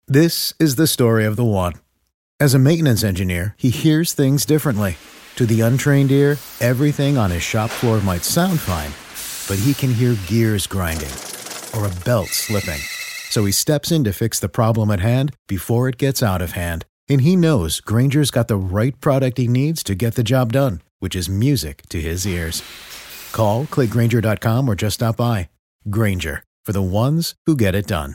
This is the story of the one. As a maintenance engineer, he hears things differently. To the untrained ear, everything on his shop floor might sound fine, but he can hear gears grinding or a belt slipping. So he steps in to fix the problem at hand before it gets out of hand. And he knows Grainger's got the right product he needs to get the job done, which is music to his ears. Call, click Grainger.com, or just stop by. Grainger, for the ones who get it done.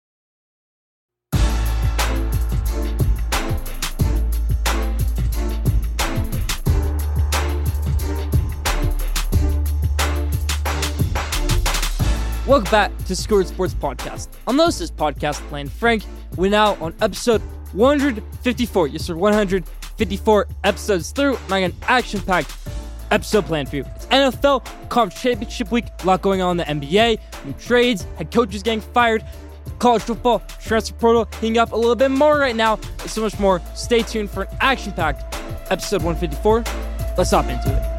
Welcome back to Scored Sports Podcast. On this podcast, Plan Frank, we're now on episode 154. Yes, sir, 154 episodes through. And I got an action-packed episode planned for you. It's NFL Conference Championship Week. A lot going on in the NBA. New trades, head coaches getting fired, college football, transfer portal heating up a little bit more right now. And so much more. Stay tuned for an action-packed episode 154. Let's hop into it.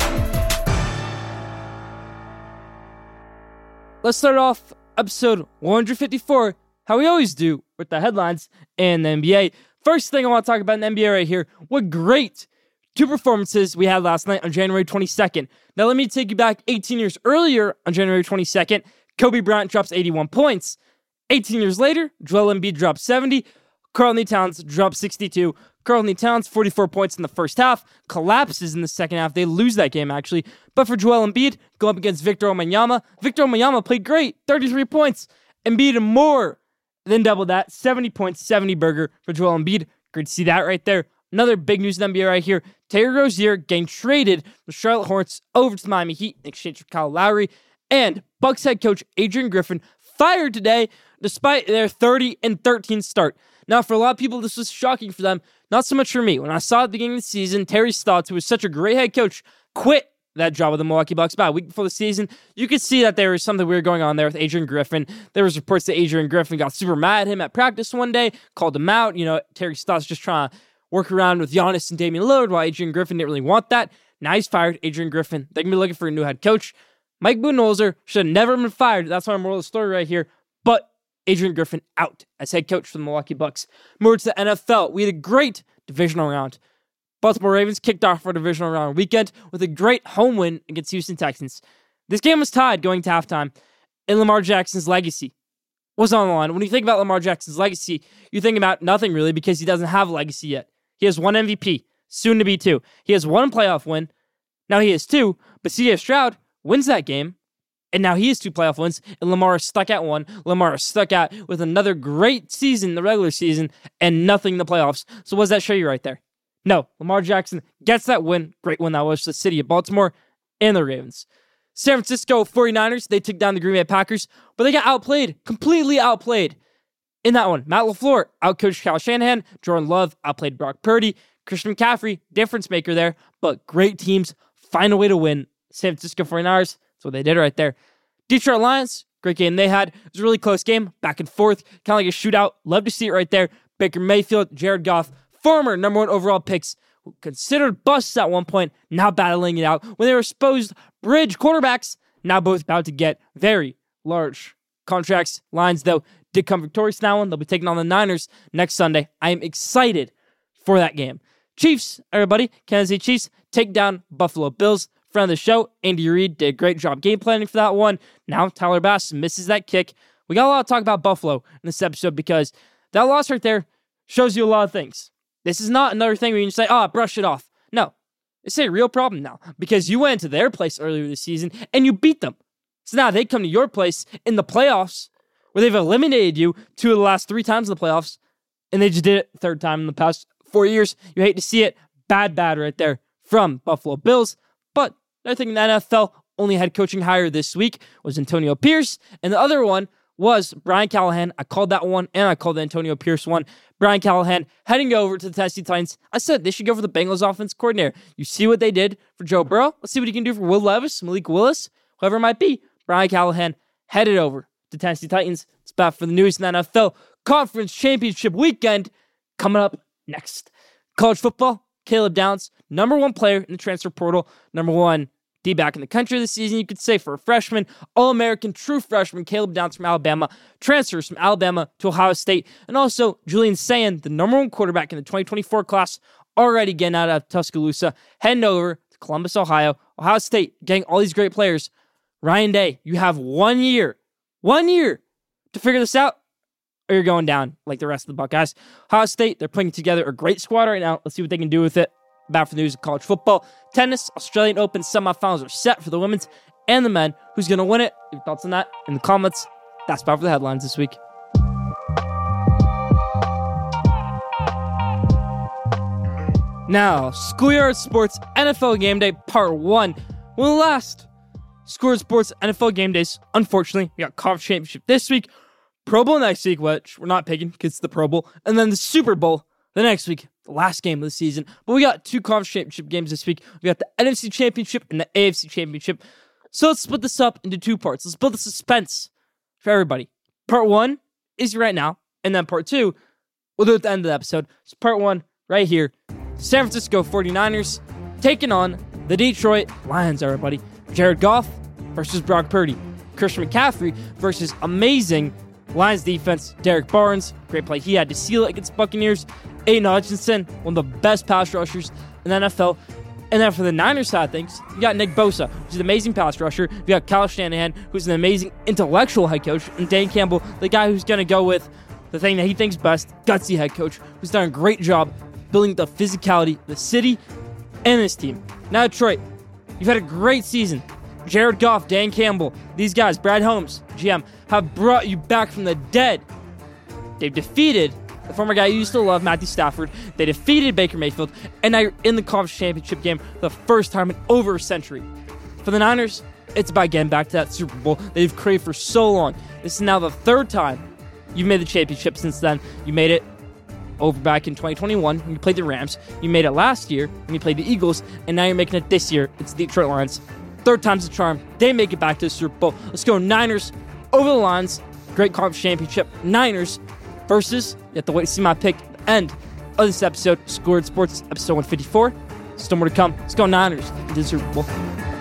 Let's start off episode 154, how we always do, with the headlines in the NBA. First thing I want to talk about in the NBA right here, what great two performances we had last night on January 22nd. Now let me take you back 18 years earlier on January 22nd. Kobe Bryant drops 81 points. 18 years later, Joel Embiid drops 70. Karl-Anthony Towns drops 62. Karl-Anthony Towns, 44 points in the first half, collapses in the second half. They lose that game, actually. But for Joel Embiid, go up against Victor Wembanyama. Victor Wembanyama played great, 33 points. Embiid more than double that, 70 points, 70 burger for Joel Embiid. Great to see that right there. Another big news in the NBA right here. Terry Rozier getting traded from Charlotte Hornets over to the Miami Heat in exchange for Kyle Lowry. And Bucks head coach Adrian Griffin fired today despite their 30-13 start. Now, for a lot of people, this was shocking for them. Not so much for me. When I saw at the beginning of the season, Terry Stotts, who was such a great head coach, quit that job with the Milwaukee Bucks about a week before the season. You could see that there was something weird going on there with Adrian Griffin. There was reports that Adrian Griffin got super mad at him at practice one day, called him out. You know, Terry Stotts just trying to work around with Giannis and Damian Lillard while Adrian Griffin didn't really want that. Now he's fired. Adrian Griffin, they're going to be looking for a new head coach. Mike Budenholzer should have never been fired. That's my moral of the story right here. But Adrian Griffin out as head coach for the Milwaukee Bucks. More to the NFL. We had a great divisional round. Baltimore Ravens kicked off our divisional round weekend with a great home win against Houston Texans. This game was tied going to halftime, and Lamar Jackson's legacy was on the line. When you think about Lamar Jackson's legacy, you think about nothing really because he doesn't have a legacy yet. He has one MVP, soon to be two. He has one playoff win. Now he has two, but CJ Stroud wins that game. And now he has two playoff wins, and Lamar is stuck at one. Lamar is stuck at with another great season, the regular season, and nothing in the playoffs. So what does that show you right there? No, Lamar Jackson gets that win. Great win that was for the city of Baltimore and the Ravens. San Francisco 49ers, they took down the Green Bay Packers, but they got outplayed, completely outplayed in that one. Matt LaFleur outcoached Kyle Shanahan. Jordan Love outplayed Brock Purdy. Christian McCaffrey, difference maker there, but great teams find a way to win. San Francisco 49ers, that's what they did right there. Detroit Lions, great game they had. It was a really close game, back and forth, kind of like a shootout. Love to see it right there. Baker Mayfield, Jared Goff, former number one overall picks, considered busts at one point, now battling it out. When they were supposed bridge quarterbacks, now both about to get very large contracts. Lions, though, did come victorious in that one. They'll be taking on the Niners next Sunday. I am excited for that game. Chiefs, everybody, Kansas City Chiefs take down Buffalo Bills. Friend of the show, Andy Reid, did a great job game planning for that one. Now Tyler Bass misses that kick. We got a lot to talk about Buffalo in this episode because that loss right there shows you a lot of things. This is not another thing where you can say, brush it off. No, it's a real problem now because you went into their place earlier this season and you beat them. So now they come to your place in the playoffs where they've eliminated you 2 of the last 3 times in the playoffs, and they just did it 3rd time in the past 4 years. You hate to see it. Bad right there from Buffalo Bills. But I think the NFL only head coaching hire this week was Antonio Pierce, and the other one was Brian Callahan. I called that one, and I called the Antonio Pierce one. Brian Callahan heading over to the Tennessee Titans. I said they should go for the Bengals offense coordinator. You see what they did for Joe Burrow. Let's see what he can do for Will Levis, Malik Willis, whoever it might be. Brian Callahan headed over to Tennessee Titans. It's back for the news in the NFL Conference Championship weekend coming up next. College football, Caleb Downs, number 1 player in the transfer portal, number 1 D-back in the country this season, you could say, for a freshman. All-American, true freshman, Caleb Downs from Alabama, transfers from Alabama to Ohio State. And also, Julian Sayin, the number one quarterback in the 2024 class, already getting out of Tuscaloosa, heading over to Columbus, Ohio. Ohio State getting all these great players. Ryan Day, you have 1 year to figure this out, or you're going down like the rest of the Buckeyes. Ohio State, they're putting together a great squad right now. Let's see what they can do with it. Back for the news of college football. Tennis, Australian Open semifinals are set for the women's and the men. Who's going to win it? Your thoughts on that in the comments. That's about for the headlines this week. Now, Schoolyard Sports NFL Game Day Part 1. One of the last Schoolyard Sports NFL Game Days. Unfortunately, we got Conference Championship this week, Pro Bowl next week, which we're not picking because it's the Pro Bowl, and then the Super Bowl the next week, the last game of the season. But we got two Conference Championship games this week. We got the NFC Championship and the AFC Championship. So let's split this up into two parts. Let's build the suspense for everybody. Part 1 is right now, and then Part 2, we'll do it at the end of the episode. So Part 1, right here. San Francisco 49ers taking on the Detroit Lions, everybody. Jared Goff versus Brock Purdy. Christian McCaffrey versus amazing Lions defense. Derek Barnes, great play he had to seal it against Buccaneers. Aiden Hutchinson, one of the best pass rushers in the NFL. And then for the Niners side of things, you got Nick Bosa, who's an amazing pass rusher. You got Kyle Shanahan, who's an amazing intellectual head coach. And Dan Campbell, the guy who's going to go with the thing that he thinks best, gutsy head coach, who's done a great job building the physicality of the city and this team. Now Detroit, you've had a great season. Jared Goff, Dan Campbell, these guys, Brad Holmes, GM, have brought you back from the dead. They've defeated the former guy you used to love, Matthew Stafford. They defeated Baker Mayfield, and now you're in the conference championship game for the first time in over a century. For the Niners, it's about getting back to that Super Bowl they've craved for so long. This is now the third time you've made the championship since then. You made it over back in 2021 when you played the Rams. You made it last year when you played the Eagles, and now you're making it this year. It's the Detroit Lions. Third time's the charm. They make it back to the Super Bowl. Let's go Niners over the Lions. Great conference championship. Niners versus, you have to wait to see my pick at the end of this episode. Schoolyard Sports, episode 154. Still more to come. Let's go Niners into the Super Bowl.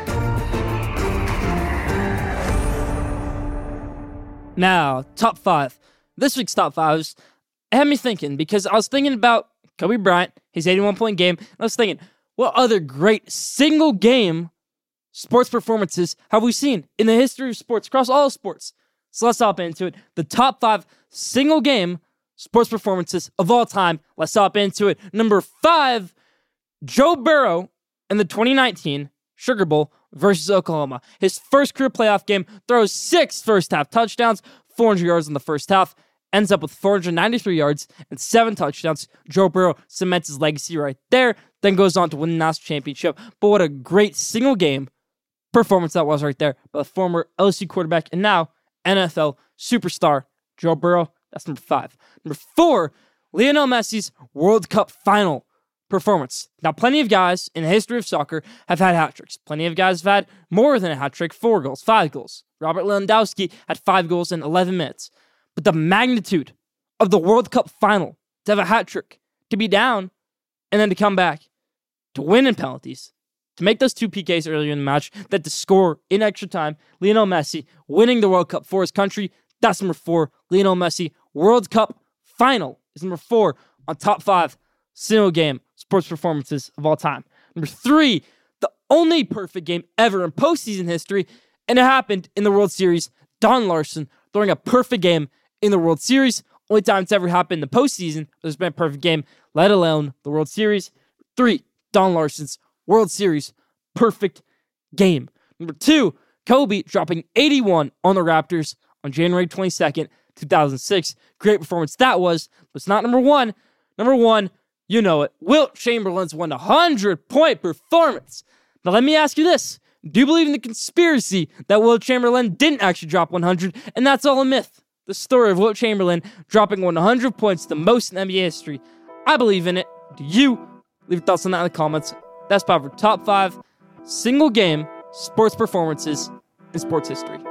Now, top 5. This week's top 5 had me thinking, because I was thinking about Kobe Bryant, his 81-point game, and I was thinking, what other great single-game sports performances have we seen in the history of sports, across all sports? So let's hop into it. The top 5 single-game sports performances of all time. Let's hop into it. Number 5, Joe Burrow in the 2019 Sugar Bowl versus Oklahoma. His first career playoff game, throws 6 first-half touchdowns, 400 yards in the first half, ends up with 493 yards and 7 touchdowns. Joe Burrow cements his legacy right there, then goes on to win the national championship. But what a great single-game performance that was right there by the former LSU quarterback and now NFL superstar Joe Burrow. That's number 5. Number 4, Lionel Messi's World Cup final performance. Now, plenty of guys in the history of soccer have had hat tricks. Plenty of guys have had more than a hat trick, 4 goals, 5 goals. Robert Lewandowski had 5 goals in 11 minutes. But the magnitude of the World Cup final, to have a hat trick, to be down, and then to come back, to win in penalties, to make those 2 PKs earlier in the match, then to score in extra time, Lionel Messi winning the World Cup for his country. That's number 4. Lionel Messi World Cup final is number 4 on top 5 single game sports performances of all time. Number 3, the only perfect game ever in postseason history, and it happened in the World Series. Don Larson throwing a perfect game in the World Series. Only time it's ever happened in the postseason, there's been a perfect game, let alone the World Series. 3, Don Larson's World Series perfect game. Number 2, Kobe dropping 81 on the Raptors on January 22nd, 2006. Great performance that was, but it's not number 1. Number 1, you know it, Wilt Chamberlain's 100-point performance. Now let me ask you this. Do you believe in the conspiracy that Wilt Chamberlain didn't actually drop 100, and that's all a myth? The story of Wilt Chamberlain dropping 100 points, the most in NBA history. I believe in it. Do you? Leave your thoughts on that in the comments. That's about for top 5 single-game sports performances in sports history.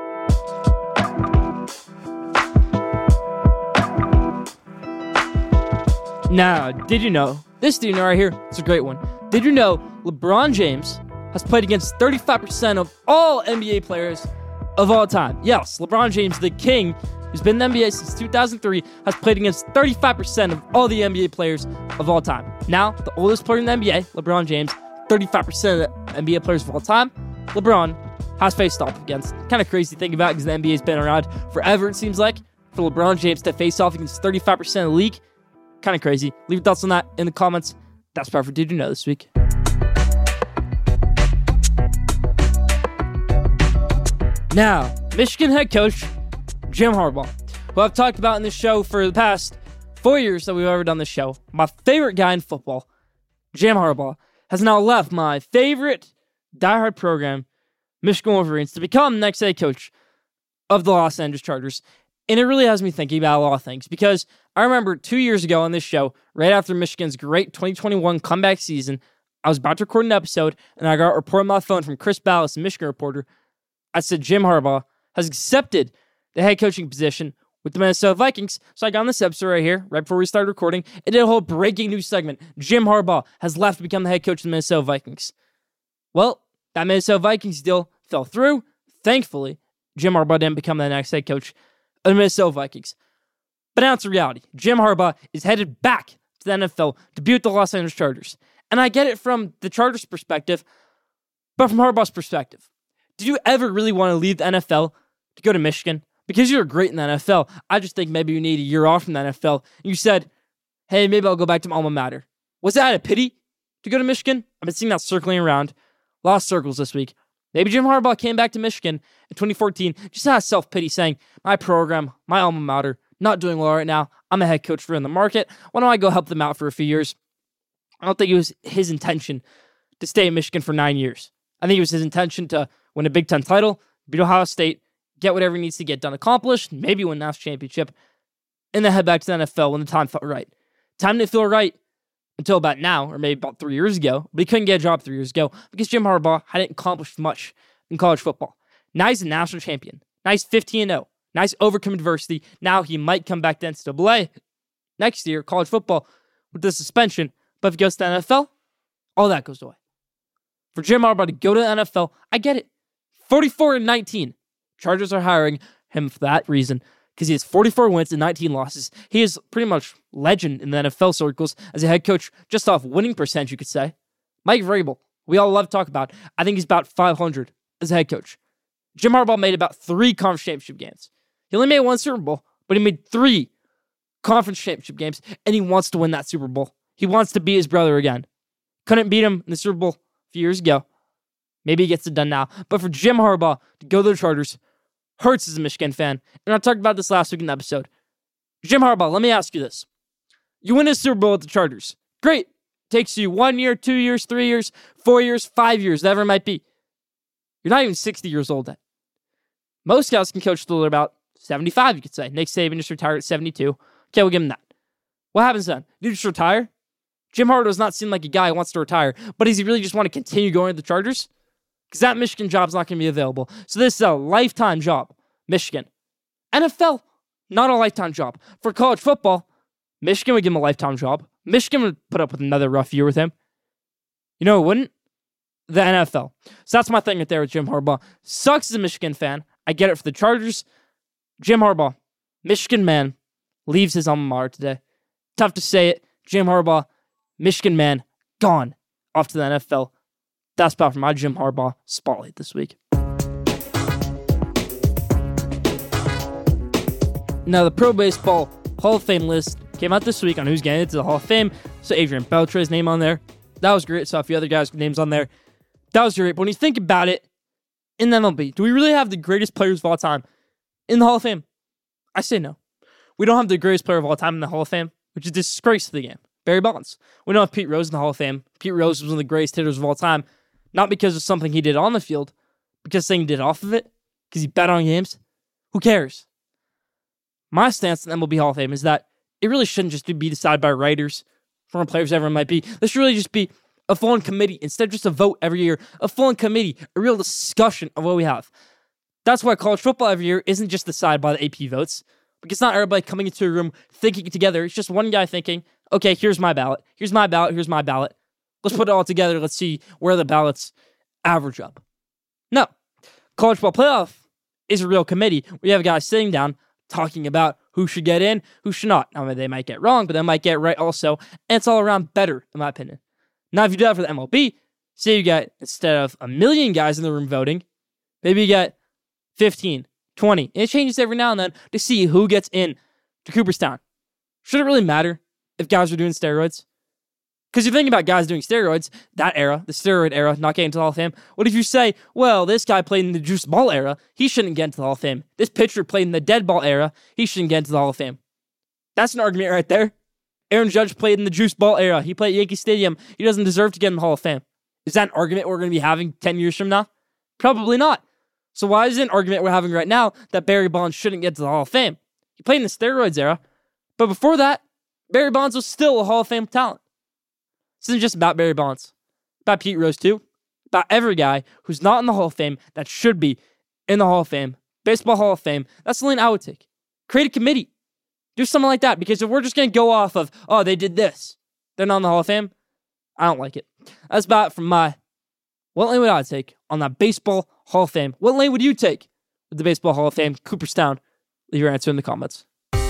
Now, did you know, this dude right here, it's a great one. Did you know LeBron James has played against 35% of all NBA players of all time. Yes, LeBron James, the king, who's been in the NBA since 2003, has played against 35% of all the NBA players of all time. Now, the oldest player in the NBA, LeBron James, 35% of the NBA players of all time, LeBron has faced off against. Kind of crazy to think about because the NBA's been around forever, it seems like. For LeBron James to face off against 35% of the league, kind of crazy. Leave your thoughts on that in the comments. That's Perfect Did You Know this week. Now, Michigan head coach Jim Harbaugh, who I've talked about in this show for the past 4 years that we've ever done this show. My favorite guy in football, Jim Harbaugh, has now left my favorite diehard program, Michigan Wolverines, to become the next head coach of the Los Angeles Chargers. And it really has me thinking about a lot of things, because I remember 2 years ago on this show, right after Michigan's great 2021 comeback season, I was about to record an episode, and I got a report on my phone from Chris Ballas, a Michigan reporter. I said Jim Harbaugh has accepted the head coaching position with the Minnesota Vikings. So I got on this episode right here, right before we started recording, and did a whole breaking news segment. Jim Harbaugh has left to become the head coach of the Minnesota Vikings. Well, that Minnesota Vikings deal fell through. Thankfully, Jim Harbaugh didn't become the next head coach of the Minnesota Vikings. But now it's a reality. Jim Harbaugh is headed back to the NFL to be with the Los Angeles Chargers. And I get it from the Chargers' perspective, but from Harbaugh's perspective. Did you ever really want to leave the NFL to go to Michigan? Because you were great in the NFL. I just think maybe you need a year off from the NFL. And you said, hey, maybe I'll go back to my alma mater. Was that a pity to go to Michigan? I've been seeing that circling around. Lost circles this week. Maybe Jim Harbaugh came back to Michigan in 2014, just had self-pity saying, my program, my alma mater, not doing well right now. I'm a head coach for in the market. Why don't I go help them out for a few years? I don't think it was his intention to stay in Michigan for 9 years. I think it was his intention to win a Big Ten title, beat Ohio State, get whatever he needs to get done accomplished, maybe win a national championship, and then head back to the NFL when the time felt right. Time didn't feel right until about now, or maybe about 3 years ago, but he couldn't get a job 3 years ago because Jim Harbaugh hadn't accomplished much in college football. Now he's a national champion. Now he's 15-0. Now he's overcome adversity. Now he might come back to NCAA next year, college football, with the suspension. But if he goes to the NFL, all that goes away. For Jim Harbaugh to go to the NFL, I get it. 44-19. Chargers are hiring him for that reason, because he has 44 wins and 19 losses. He is pretty much legend in the NFL circles as a head coach, just off winning percentage, you could say. Mike Vrabel, we all love to talk about. I think he's about 500 as a head coach. Jim Harbaugh made about 3 conference championship games. He only made 1 Super Bowl, but he made 3 conference championship games, and he wants to win that Super Bowl. He wants to beat his brother again. Couldn't beat him in the Super Bowl a few years ago. Maybe he gets it done now. But for Jim Harbaugh to go to the Chargers hurts as a Michigan fan. And I talked about this last week in the episode. Jim Harbaugh, let me ask you this. You win a Super Bowl with the Chargers. Great. Takes you 1 year, 2 years, 3 years, 4 years, 5 years, whatever it might be. You're not even 60 years old yet. Most guys can coach till they're about 75, you could say. Nick Saban just retired at 72. Okay, we'll give him that. What happens then? You just retire? Jim Harbaugh does not seem like a guy who wants to retire, but does he really just want to continue going to the Chargers? Because that Michigan job's not going to be available. So this is a lifetime job. Michigan. NFL, not a lifetime job. For college football, Michigan would give him a lifetime job. Michigan would put up with another rough year with him. You know who wouldn't? The NFL. So that's my thing right there with Jim Harbaugh. Sucks as a Michigan fan. I get it for the Chargers. Jim Harbaugh, Michigan man, leaves his alma mater today. Tough to say it. Jim Harbaugh, Michigan man, gone off to the NFL. That's about for my Jim Harbaugh spotlight this week. Now, the Pro Baseball Hall of Fame list came out this week on who's getting into the Hall of Fame. So Adrian Beltre's name on there. That was great. Saw a few other guys' names on there. That was great. But when you think about it, in the MLB, do we really have the greatest players of all time in the Hall of Fame? I say no. We don't have the greatest player of all time in the Hall of Fame, which is a disgrace to the game. Barry Bonds. We don't have Pete Rose in the Hall of Fame. Pete Rose was one of the greatest hitters of all time, not because of something he did on the field, but because something he did off of it, because he bet on games. Who cares? My stance on the MLB Hall of Fame is that it really shouldn't just be decided by writers, former players, whatever it might be. This should really just be a full-on committee, instead of just a vote every year. A full-on committee, a real discussion of what we have. That's why college football every year isn't just decided by the AP votes, because not everybody coming into a room thinking it together. It's just one guy thinking, okay, here's my ballot. Here's my ballot. Here's my ballot. Let's put it all together. Let's see where the ballots average up. No. College ball playoff is a real committee where you have guys sitting down talking about who should get in, who should not. Now, they might get wrong, but they might get right also. And it's all around better, in my opinion. Now, if you do that for the MLB, say you get, instead of 1 million guys in the room voting, maybe you get 15, 20. And it changes every now and then to see who gets in to Cooperstown. Should it really matter if guys are doing steroids? Because you think about guys doing steroids, that era, the steroid era, not getting to the Hall of Fame. What if you say, well, this guy played in the juice ball era, he shouldn't get into the Hall of Fame. This pitcher played in the dead ball era, he shouldn't get into the Hall of Fame. That's an argument right there. Aaron Judge played in the juice ball era. He played at Yankee Stadium. He doesn't deserve to get in the Hall of Fame. Is that an argument we're going to be having 10 years from now? Probably not. So why is it an argument we're having right now that Barry Bonds shouldn't get to the Hall of Fame? He played in the steroids era, but before that, Barry Bonds was still a Hall of Fame talent. This isn't just about Barry Bonds. About Pete Rose, too. About every guy who's not in the Hall of Fame that should be in the Hall of Fame. Baseball Hall of Fame. That's the lane I would take. Create a committee. Do something like that. Because if we're just going to go off of, oh, they did this, they're not in the Hall of Fame, I don't like it. That's about it from my, what lane would I take on that Baseball Hall of Fame? What lane would you take with the Baseball Hall of Fame, Cooperstown? Leave your answer in the comments.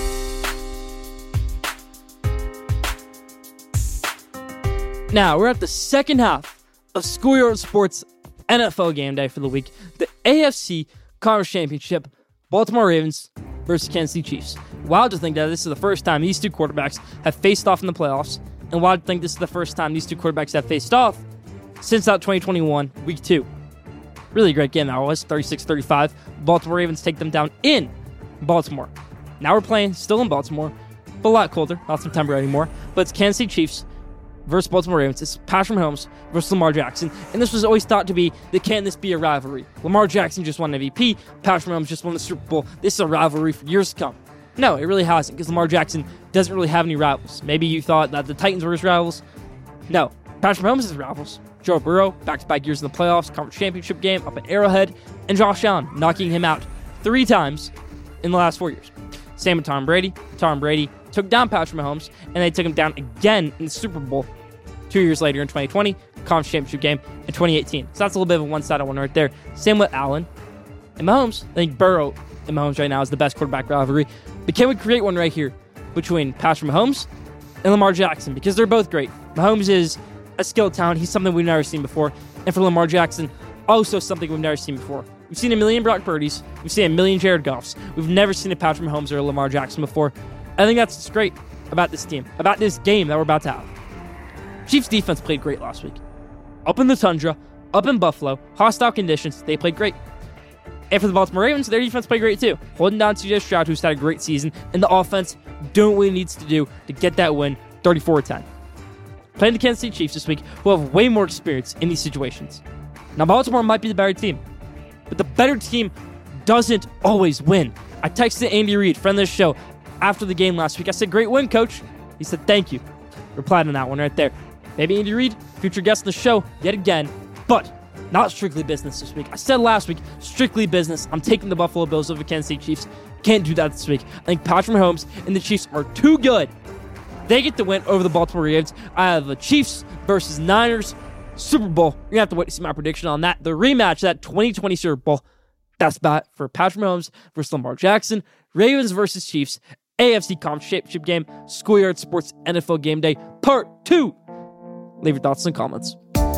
Now, we're at the second half of Schoolyard Sports NFL game day for the week. The AFC Conference Championship, Baltimore Ravens versus Kansas City Chiefs. Wild to think that this is the first time these two quarterbacks have faced off in the playoffs, and wild to think this is the first time these two quarterbacks have faced off since that 2021 Week 2. Really great game that was, 36-35. Baltimore Ravens take them down in Baltimore. Now we're playing still in Baltimore, but a lot colder, not September anymore, but it's Kansas City Chiefs versus Baltimore Ravens. It's Patrick Mahomes versus Lamar Jackson. And this was always thought to be, can this be a rivalry? Lamar Jackson just won MVP. Patrick Mahomes just won the Super Bowl. This is a rivalry for years to come. No, it really hasn't, because Lamar Jackson doesn't really have any rivals. Maybe you thought that the Titans were his rivals. No, Patrick Mahomes is his rivals. Joe Burrow, back-to-back years in the playoffs, conference championship game up at Arrowhead, and Josh Allen knocking him out 3 times in the last 4 years. Same with Tom Brady. Tom Brady took down Patrick Mahomes, and they took him down again in the Super Bowl 2 years later in 2020, conference championship game in 2018. So that's a little bit of a one-sided one right there. Same with Allen and Mahomes. I think Burrow and Mahomes right now is the best quarterback rivalry. But can we create one right here between Patrick Mahomes and Lamar Jackson? Because they're both great. Mahomes is a skilled talent. He's something we've never seen before. And for Lamar Jackson, also something we've never seen before. We've seen a million Brock Purdy's. We've seen a million Jared Goffs. We've never seen a Patrick Mahomes or a Lamar Jackson before. I think that's what's great about this team, about this game that we're about to have. Chiefs defense played great last week. Up in the tundra, up in Buffalo, hostile conditions, they played great. And for the Baltimore Ravens, their defense played great too. Holding down CJ Stroud, who's had a great season, and the offense doing what it needs to do to get that win, 34-10. Playing the Kansas City Chiefs this week, who have way more experience in these situations. Now, Baltimore might be the better team, but the better team doesn't always win. I texted Andy Reid, friend of the show, after the game last week. I said, great win, coach. He said, thank you. Replied on that one right there. Maybe Andy Reid, future guest on the show, yet again, but not strictly business this week. I said last week, strictly business. I'm taking the Buffalo Bills over the Kansas City Chiefs. Can't do that this week. I think Patrick Mahomes and the Chiefs are too good. They get the win over the Baltimore Ravens. I have the Chiefs versus Niners Super Bowl. You're going to have to wait to see my prediction on that. The rematch, that 2020 Super Bowl. That's about it for Patrick Mahomes versus Lamar Jackson. Ravens versus Chiefs. AFC Conference Championship game. Schoolyard Sports NFL Game Day Part 2. Leave your thoughts in the comments.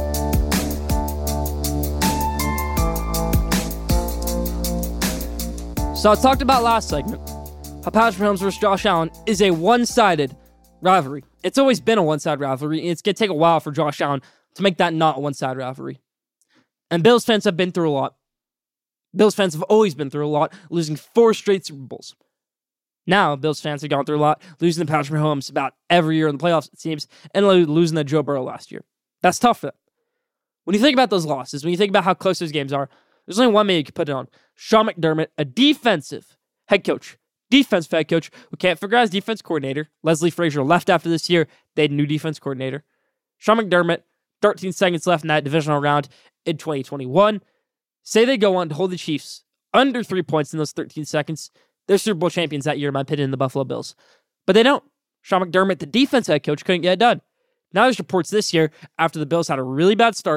So I talked about last segment how Patrick Mahomes versus Josh Allen is a one-sided rivalry. It's always been a one-sided rivalry, and it's going to take a while for Josh Allen to make that not a one-sided rivalry. And Bills fans have been through a lot. Bills fans have always been through a lot, losing 4 straight Super Bowls. Now, Bills fans have gone through a lot, losing to Patrick Mahomes about every year in the playoffs, it seems, and losing to Joe Burrow last year. That's tough for them. When you think about those losses, when you think about how close those games are, there's only one man you can put it on. Sean McDermott, a defensive head coach who can't figure out his defense coordinator. Leslie Frazier left after this year. They had a new defense coordinator. Sean McDermott, 13 seconds left in that divisional round in 2021. Say they go on to hold the Chiefs under 3 points in those 13 seconds. They're Super Bowl champions that year, in my opinion, in the Buffalo Bills. But they don't. Sean McDermott, the defense head coach, couldn't get it done. Now there's reports this year, after the Bills had a really bad start,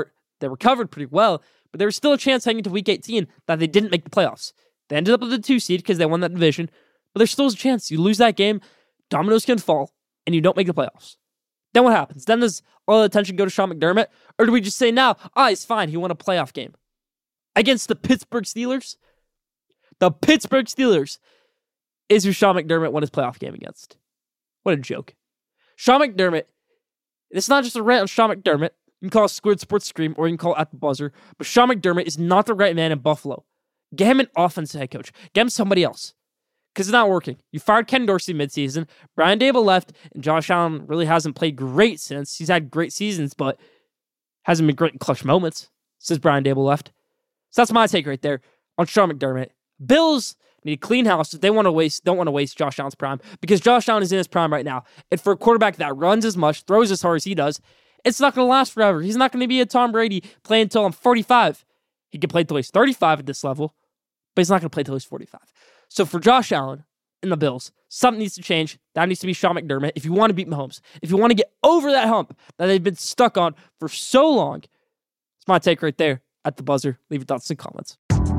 They recovered pretty well, but there was still a chance heading into Week 18 that they didn't make the playoffs. They ended up with the 2 seed because they won that division, but there's still a chance. You lose that game, dominoes can fall, and you don't make the playoffs. Then what happens? Then does all the attention go to Sean McDermott? Or do we just say now, he's fine, he won a playoff game against the Pittsburgh Steelers? The Pittsburgh Steelers is who Sean McDermott won his playoff game against. What a joke. Sean McDermott, it's not just a rant on Sean McDermott. You can call it Squared Sports Scream or you can call it At the Buzzer, but Sean McDermott is not the right man in Buffalo. Get him an offensive head coach. Get him somebody else. Because it's not working. You fired Ken Dorsey midseason. Brian Daboll left, and Josh Allen really hasn't played great since. He's had great seasons, but hasn't been great in clutch moments since Brian Daboll left. So that's my take right there on Sean McDermott. Bills need a clean house if they don't want to waste Josh Allen's prime, because Josh Allen is in his prime right now. And for a quarterback that runs as much, throws as hard as he does, it's not going to last forever. He's not going to be a Tom Brady playing until I'm 45. He can play until he's 35 at this level, but he's not going to play until he's 45. So for Josh Allen and the Bills, something needs to change. That needs to be Sean McDermott if you want to beat Mahomes. If you want to get over that hump that they've been stuck on for so long. It's my take right there at the buzzer. Leave your thoughts in the comments.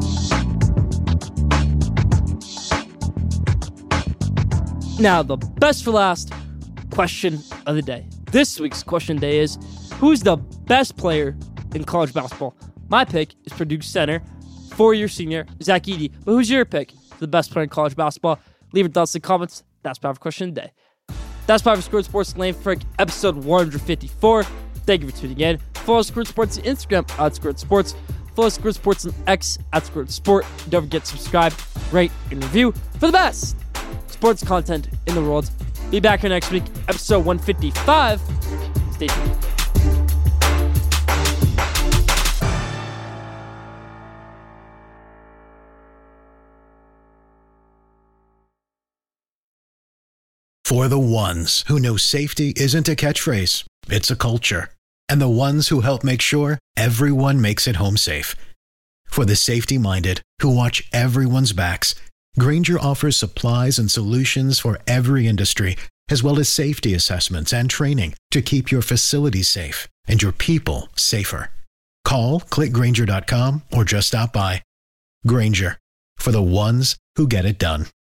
Now, the best for last question of the day. This week's question of the day is, who's the best player in college basketball? My pick is Purdue center, 4-year senior, Zach Edey. But who's your pick for the best player in college basketball? Leave your thoughts in the comments. That's my question of the day. That's my Squared Sports Lane Frick, episode 154. Thank you for tuning in. Follow Squared Sports on Instagram at Squared Sports. Follow Squared Sports on X at Squared Sport. Don't forget to subscribe, rate, and review for the best sports content in the world. Be back here next week, episode 155. Stay tuned. For the ones who know safety isn't a catchphrase, it's a culture. And the ones who help make sure everyone makes it home safe. For the safety-minded who watch everyone's backs, Grainger offers supplies and solutions for every industry, as well as safety assessments and training to keep your facilities safe and your people safer. Call, click Grainger.com, or just stop by. Grainger, for the ones who get it done.